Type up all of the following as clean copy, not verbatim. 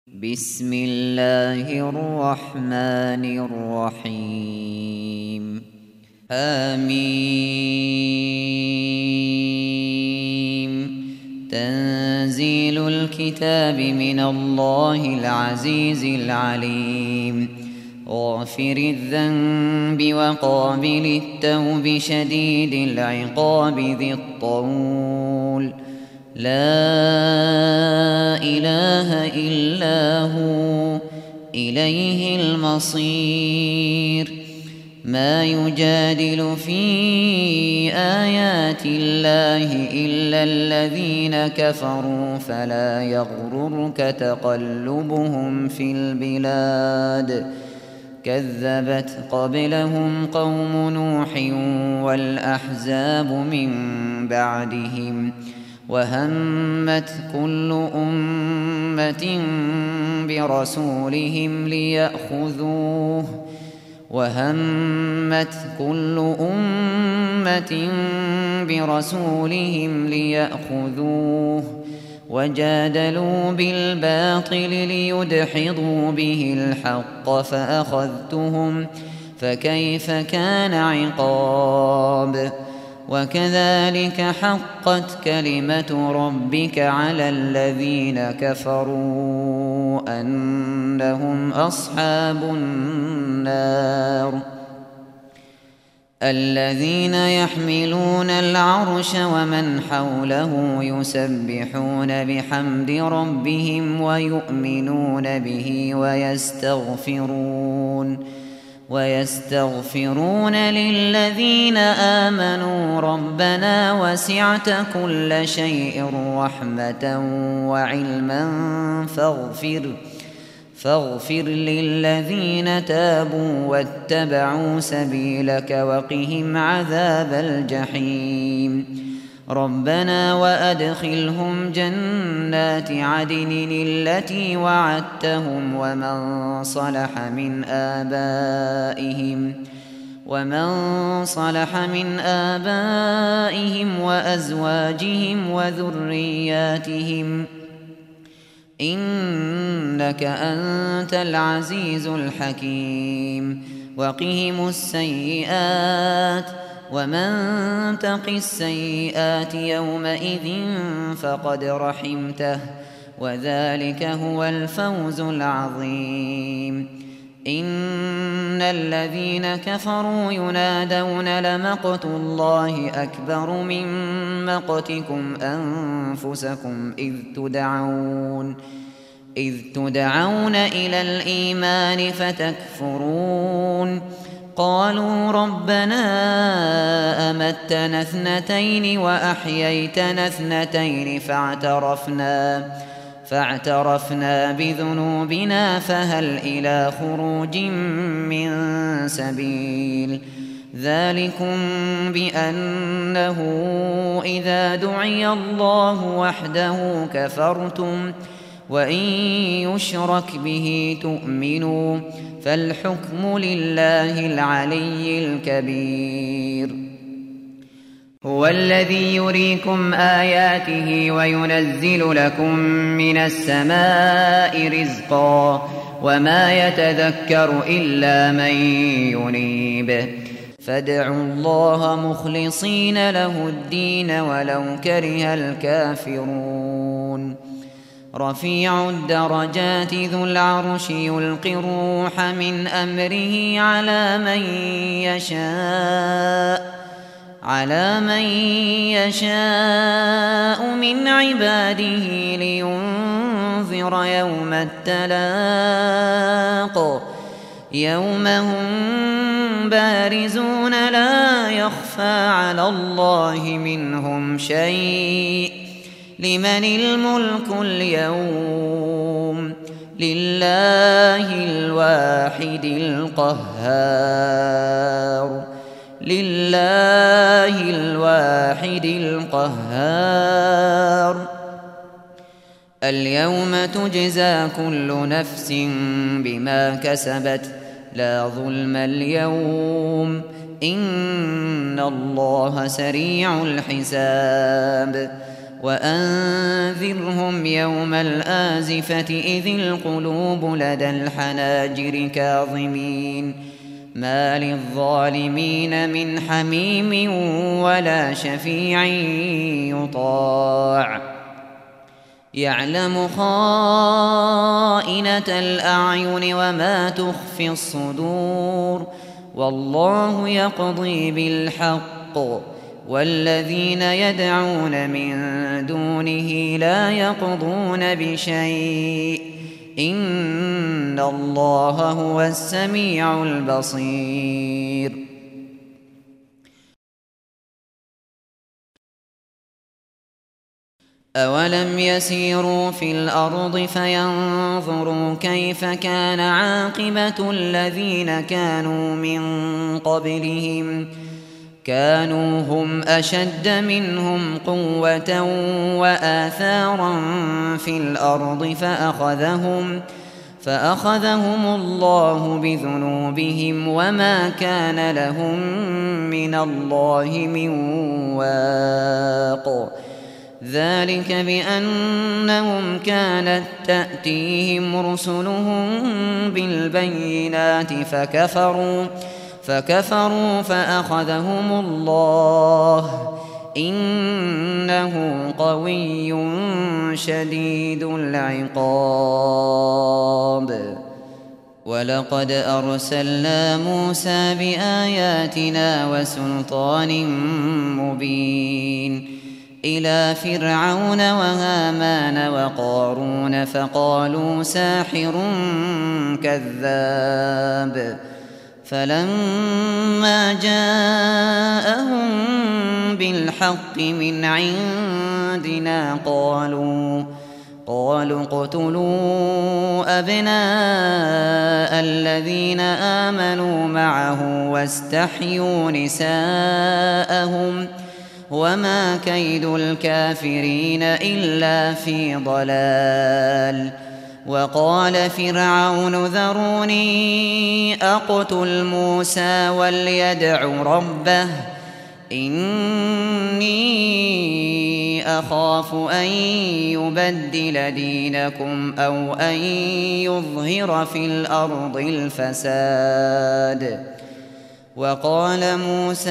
بسم الله الرحمن الرحيم. آمين. تنزيل الكتاب من الله العزيز العليم. غافر الذنب وقابل التوب شديد العقاب ذي الطول. لا إله إلا هو إليه المصير. ما يجادل في آيات الله إلا الذين كفروا فلا يغررك تقلبهم في البلاد. كذبت قبلهم قوم نوح والأحزاب من بعدهم. وهمت كل أمة برسولهم ليأخذوه وجادلوا بالباطل ليدحضوا به الحق فأخذتهم فكيف كان عقاب. وكذلك حقت كلمة ربك على الذين كفروا أنهم أصحاب النار. الذين يحملون العرش ومن حوله يسبحون بحمد ربهم ويؤمنون به ويستغفرون للذين آمنوا ربنا وسعت كل شيء رحمة وعلما فاغفر للذين تابوا واتبعوا سبيلك وقهم عذاب الجحيم. ربنا وأدخلهم جنات عدن التي وعدتهم ومن صلح من آبائهم وأزواجهم وذرياتهم إنك أنت العزيز الحكيم. وقهم السيئات ومن تق السيئات يومئذ فقد رحمته وذلك هو الفوز العظيم. إن الذين كفروا ينادون لمقت الله أكبر من مقتكم أنفسكم إذ تدعون إلى الإيمان فتكفرون. قالوا ربنا أمتنا اثنتين وأحييتنا اثنتين فاعترفنا بذنوبنا فهل إلى خروج من سبيل. ذلكم بأنه إذا دعي الله وحده كفرتم وإن يشرك به تؤمنوا فالحكم لله العلي الكبير. هو الذي يريكم آياته وينزل لكم من السماء رزقا وما يتذكر إلا من ينيب. فادعوا الله مخلصين له الدين ولو كره الكافرون. رفيع الدرجات ذو العرش يلقي الروح من أمره على من يشاء من عباده لينذر يوم التلاق. يوم هم بارزون لا يخفى على الله منهم شيء. لمن الملك اليوم لله الواحد القهار. اليوم تجزى كل نفس بما كسبت لا ظلم اليوم إن الله سريع الحساب. وأنذرهم يوم الآزفة إذ القلوب لدى الحناجر كاظمين ما للظالمين من حميم ولا شفيع يطاع يعلم خائنة الأعين وما تخفي الصدور والله يقضي بالحق والذين يدعون من دونه لا يقضون بشيء إن الله هو السميع البصير أولم يسيروا في الأرض فينظروا كيف كان عاقبة الذين كانوا من قبلهم كانوا هم أشد منهم قوة وآثارا في الأرض فأخذهم الله بذنوبهم وما كان لهم من الله من واق ذلك بأنهم كانت تأتيهم رسلهم بالبينات فكفروا فأخذهم الله إنه قوي شديد العقاب ولقد أرسلنا موسى بآياتنا وسلطان مبين إلى فرعون وهامان وقارون فقالوا ساحر كذاب فلما جاءهم بالحق من عندنا قالوا اقتلوا أبناء الذين آمنوا معه واستحيوا نساءهم وما كيد الكافرين إلا في ضلال وقال فرعون ذروني أقتل موسى وليدع ربه إني أخاف أن يبدل دينكم أو أن يظهر في الأرض الفساد وقال موسى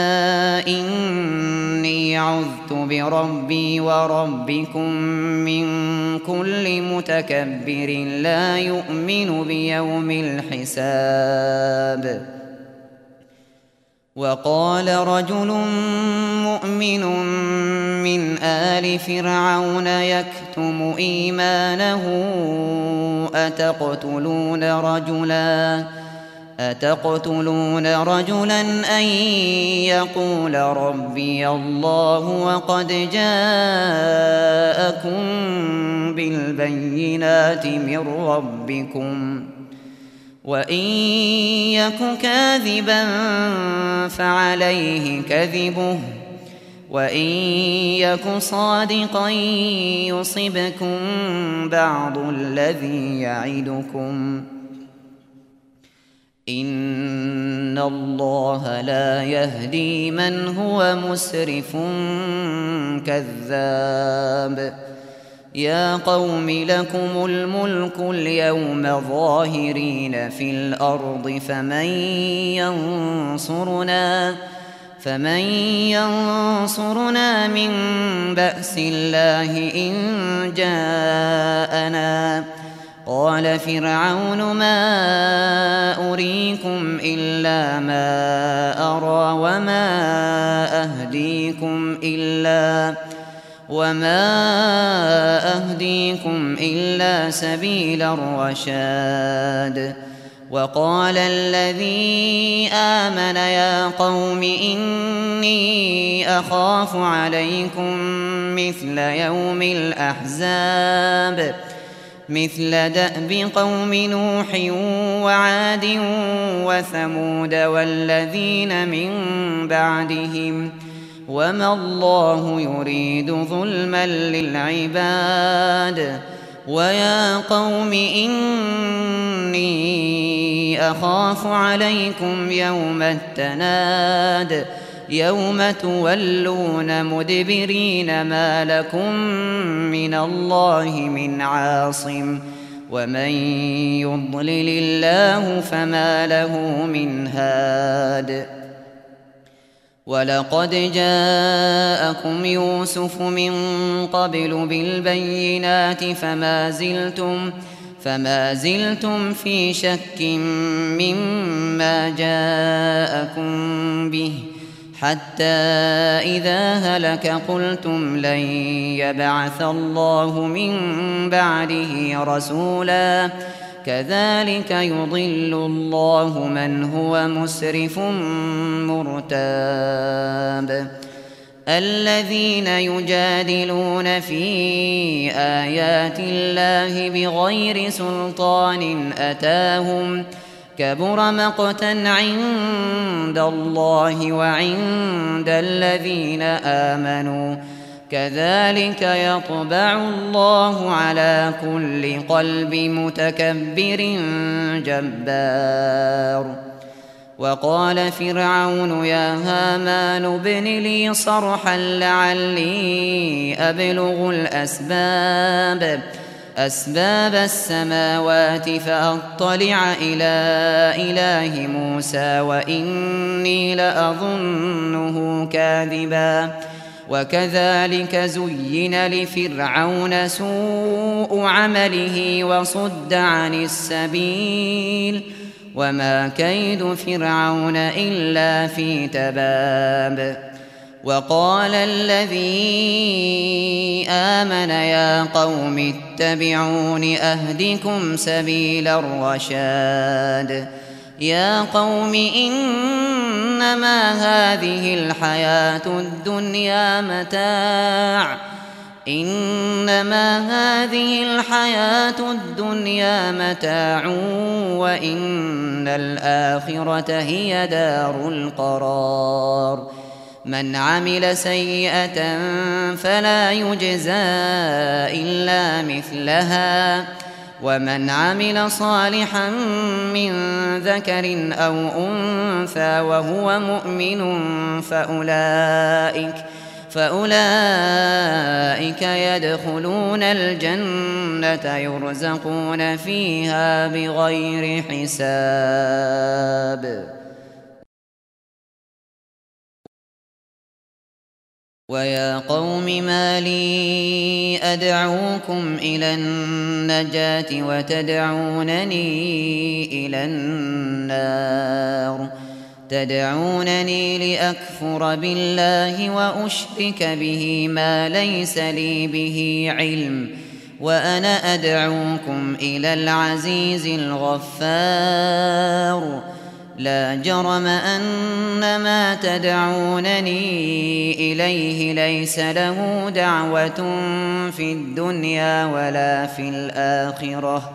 إني عذت بربي وربكم من كل متكبر لا يؤمن بيوم الحساب وقال رجل مؤمن من آل فرعون يكتم إيمانه أتقتلون رجلا أن يقول ربي الله وقد جاءكم بالبينات من ربكم وإن يك كاذبا فعليه كذبه وإن يك صادقا يصبكم بعض الذي يعدكم إن الله لا يهدي من هو مسرف كذاب يا قوم لكم الملك اليوم ظاهرين في الأرض فمن ينصرنا من بأس الله إن جاءنا قال فرعون ما أريكم إلا ما أرى وما أهديكم إلا سبيل الرشاد وقال الذي آمن يا قوم إني أخاف عليكم مثل يوم الأحزاب مثل دأب قوم نوح وعاد وثمود والذين من بعدهم وما الله يريد ظلما للعباد ويا قوم إني أخاف عليكم يوم التناد يوم تولون مدبرين ما لكم من الله من عاصم ومن يضلل الله فما له من هاد ولقد جاءكم يوسف من قبل بالبينات فما زلتم في شك مما جاءكم به حتى إذا هلك قلتم لن يبعث الله من بعده رسولا كذلك يضل الله من هو مسرف مرتاب الذين يجادلون في آيات الله بغير سلطان أتاهم كبر مقتا عند الله وعند الذين آمنوا كذلك يطبع الله على كل قلب متكبر جبار وقال فرعون يا هامان ابن لي صرحا لعلي أبلغ أسباب السماوات فأطلع إلى إله موسى وإني لأظنه كاذبا وكذلك زين لفرعون سوء عمله وصد عن السبيل وما كيد فرعون إلا في تباب وقال الذي آمن يا قوم اتبعون أهدكم سبيل الرشاد يا قوم إنما هذه الحياة الدنيا متاع وإن الآخرة هي دار القرار من عمل سيئة فلا يجزى إلا مثلها ومن عمل صالحا من ذكر أو أنثى وهو مؤمن فأولئك يدخلون الجنة يرزقون فيها بغير حساب ويا قوم ما لي أدعوكم إلى النجاة وتدعونني إلى النار تدعونني لأكفر بالله وأشرك به ما ليس لي به علم وأنا أدعوكم إلى العزيز الغفار لا جرم أن ما تدعونني إليه ليس له دعوة في الدنيا ولا في الآخرة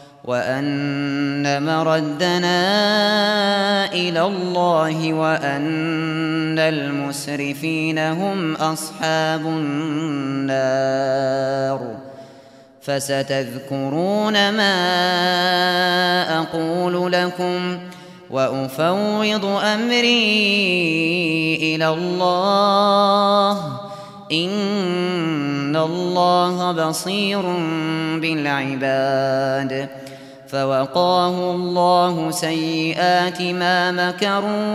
وأن مردنا إلى الله وأن المسرفين هم أصحاب النار فستذكرون ما أقول لكم وأفوض أمري إلى الله إن الله بصير بالعباد فوقاه الله سيئات ما مكروا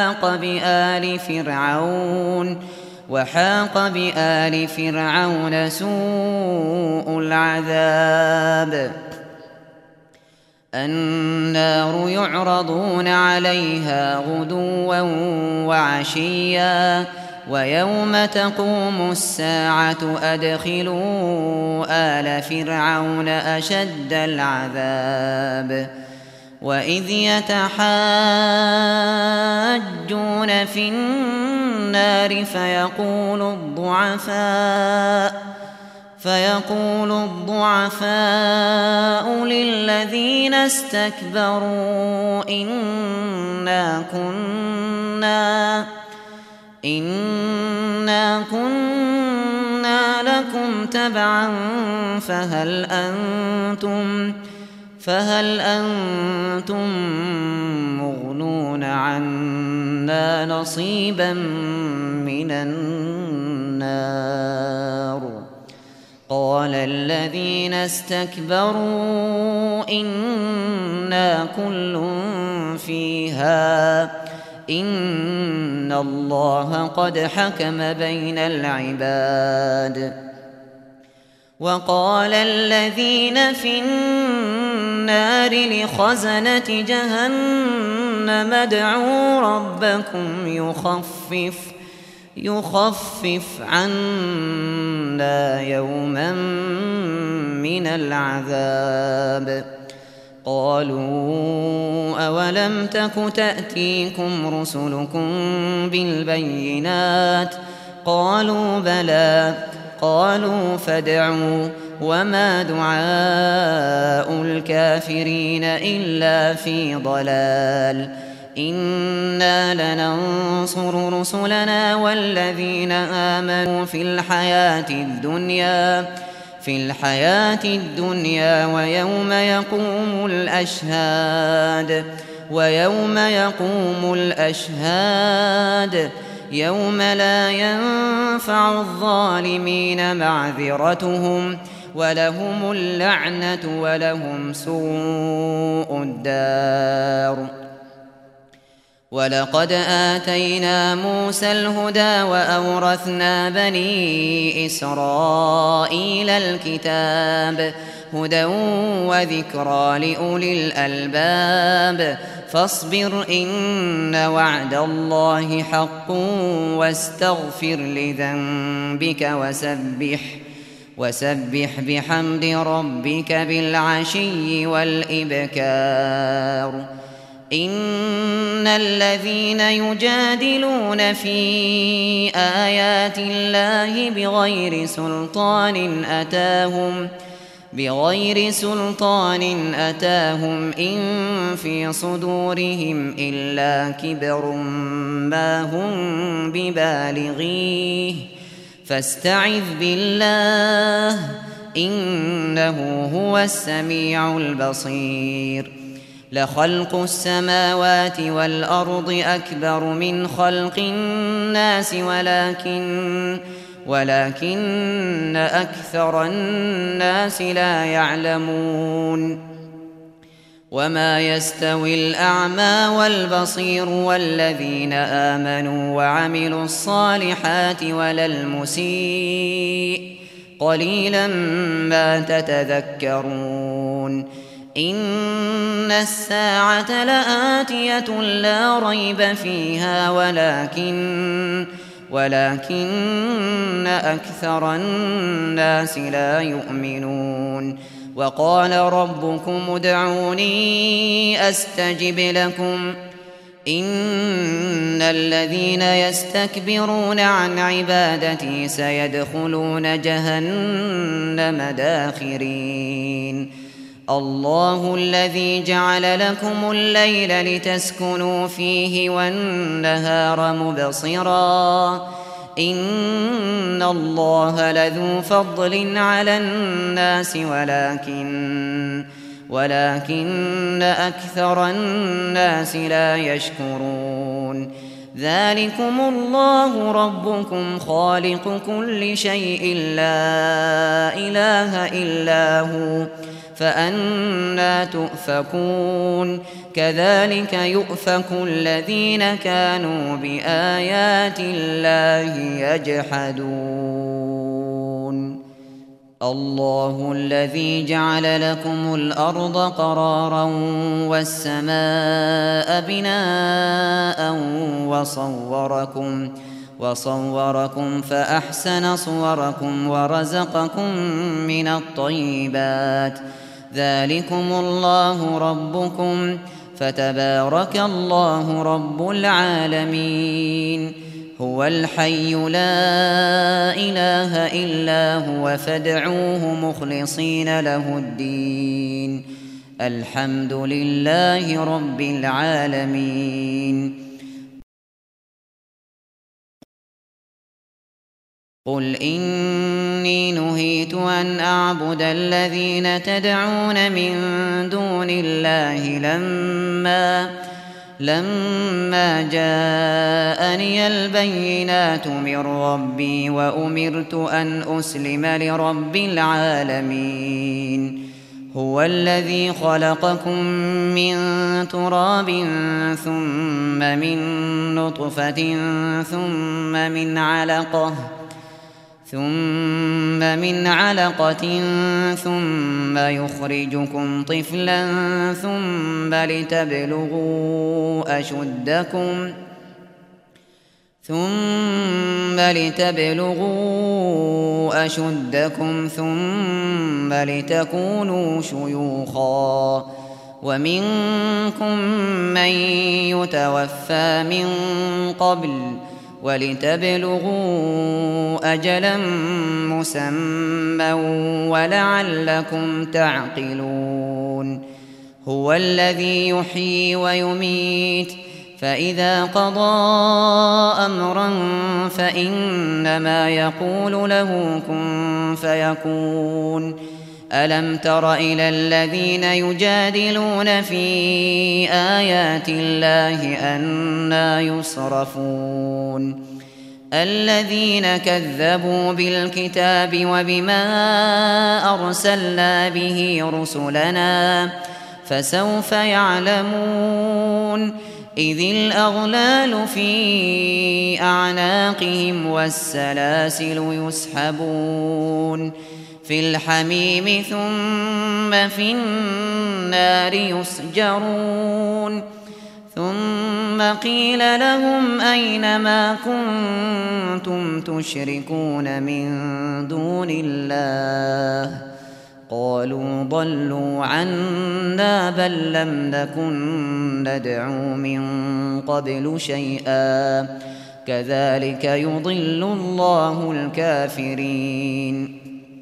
وحاق بآل فرعون سوء العذاب النار يعرضون عليها غدوا وعشيا ويوم تقوم الساعة أدخلوا آل فرعون أشد العذاب وإذ يتحاجون في النار فيقول الضعفاء للذين استكبروا إنا كنا لكم تبعا فهل أنتم مغنون عنا منا نصيبا من النار. قال الذين استكبروا إنا كل فيها إن الله قد حكم بين العباد. وقال الذين في النار لخزنة جهنم ادعوا ربكم يخفف عنا يوما من العذاب. قالوا أولم تك تأتيكم رسلكم بالبينات قالوا بلى قالوا فادعوا وما دعاء الكافرين إلا في ضلال. إنا لننصر رسلنا والذين آمنوا في الحياة الدنيا ويوم يقوم الأشهاد يوم لا ينفع الظالمين معذرتهم ولهم اللعنة ولهم سوء الدار. ولقد آتينا موسى الهدى وأورثنا بني إسرائيل الكتاب هدى وذكرى لأولي الألباب. فاصبر إن وعد الله حق واستغفر لذنبك وسبح بحمد ربك بالعشي والإبكار. إن الذين يجادلون في آيات الله بغير سلطان أتاهم إن في صدورهم إلا كبر ما هم ببالغيه فاستعذ بالله إنه هو السميع البصير. لخلق السماوات والأرض أكبر من خلق الناس ولكن أكثر الناس لا يعلمون. وما يستوي الأعمى والبصير والذين آمنوا وعملوا الصالحات ولا المسيء قليلا ما تتذكرون. إن الساعة لآتية لا ريب فيها ولكن أكثر الناس لا يؤمنون. وقال ربكم ادعوني أستجب لكم إن الذين يستكبرون عن عبادتي سيدخلون جهنم داخرين. الله الذي جعل لكم الليل لتسكنوا فيه والنهار مبصرا إن الله لذو فضل على الناس ولكن أكثر الناس لا يشكرون. ذلكم الله ربكم خالق كل شيء لا إله إلا هو فأنى تؤفكون. كذلك يؤفك الذين كانوا بآيات الله يجحدون. الله الذي جعل لكم الأرض قرارا والسماء بناء وصوركم فأحسن صوركم ورزقكم من الطيبات. ذلكم الله ربكم فتبارك الله رب العالمين. هو الحي لا إله إلا هو فادعوه مخلصين له الدين الحمد لله رب العالمين. قل إني نهيت أن أعبد الذين تدعون من دون الله لما جاءني البينات من ربي وأمرت أن أسلم لرب العالمين هو الذي خلقكم من تراب ثم من نطفة ثم من علقة ثم يخرجكم طفلا ثم لتبلغوا أشدكم ثم لتكونوا شيوخا ومنكم من يتوفى من قبل ولتبلغوا أجلا مسمى ولعلكم تعقلون هو الذي يحيي ويميت فإذا قضى أمرا فإنما يقول له كن فيكون ألم تر إلى الذين يجادلون في آيات الله أنى يصرفون الذين كذبوا بالكتاب وبما أرسلنا به رسلنا فسوف يعلمون إذ الأغلال في أعناقهم والسلاسل يسحبون في الحميم ثم في النار يسجرون ثم قيل لهم أين ما كنتم تشركون من دون الله قالوا ضلوا عنا بل لم نكن ندعو من قبل شيئا كذلك يضل الله الكافرين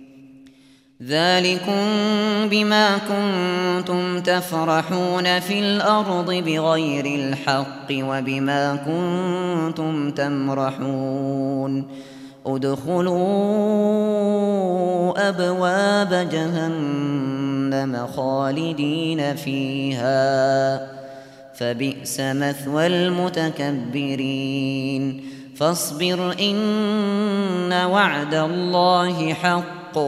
ذلكم بما كنتم تفرحون في الأرض بغير الحق وبما كنتم تمرحون ادخلوا أبواب جهنم خالدين فيها فبئس مثوى المتكبرين فاصبر إن وعد الله حق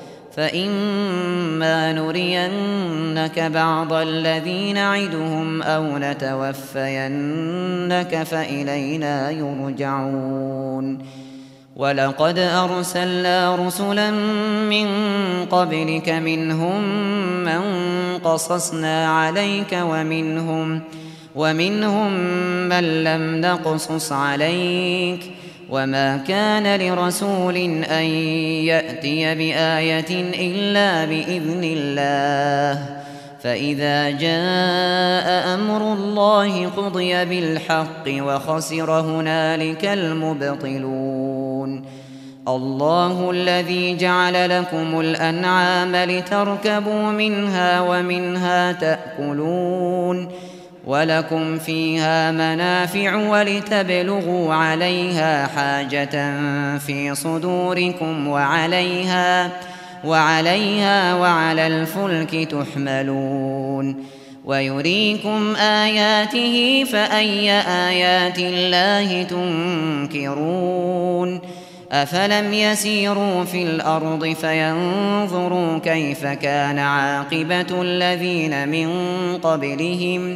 فإما نرينك بعض الذي نعدهم أو نتوفينك فإلينا يرجعون ولقد أرسلنا رسلا من قبلك منهم من قصصنا عليك ومنهم من لم نقصص عليك وما كان لرسول أن يأتي بآية إلا بإذن الله فإذا جاء أمر الله قضي بالحق وخسر هنالك المبطلون الله الذي جعل لكم الأنعام لتركبوا منها ومنها تأكلون ولكم فيها منافع ولتبلغوا عليها حاجة في صدوركم وعليها وعلى الفلك تحملون ويريكم آياته فأي آيات الله تنكرون أفلم يسيروا في الأرض فينظروا كيف كان عاقبة الذين من قبلهم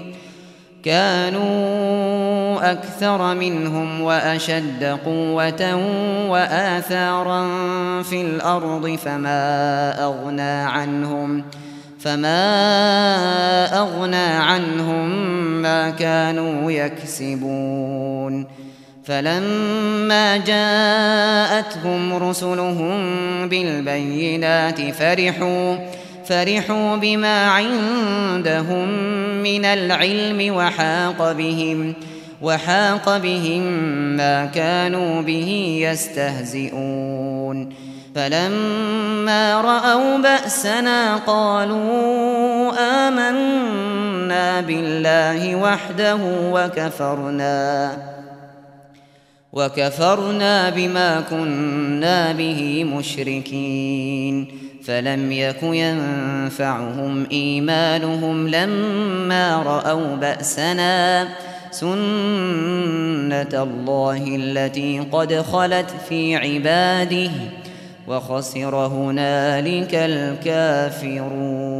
كانوا أكثر منهم وأشد قوة وآثارا في الأرض فما أغنى عنهم ما كانوا يكسبون فلما جاءتهم رسلهم بالبينات فرحوا بما عندهم من العلم وحاق بهم ما كانوا به يستهزئون فلما رأوا بأسنا قالوا آمنا بالله وحده وكفرنا بما كنا به مشركين فلم يك ينفعهم إيمانهم لما رأوا بأسنا سنة الله التي قد خلت في عباده وخسر هنالك الكافرون.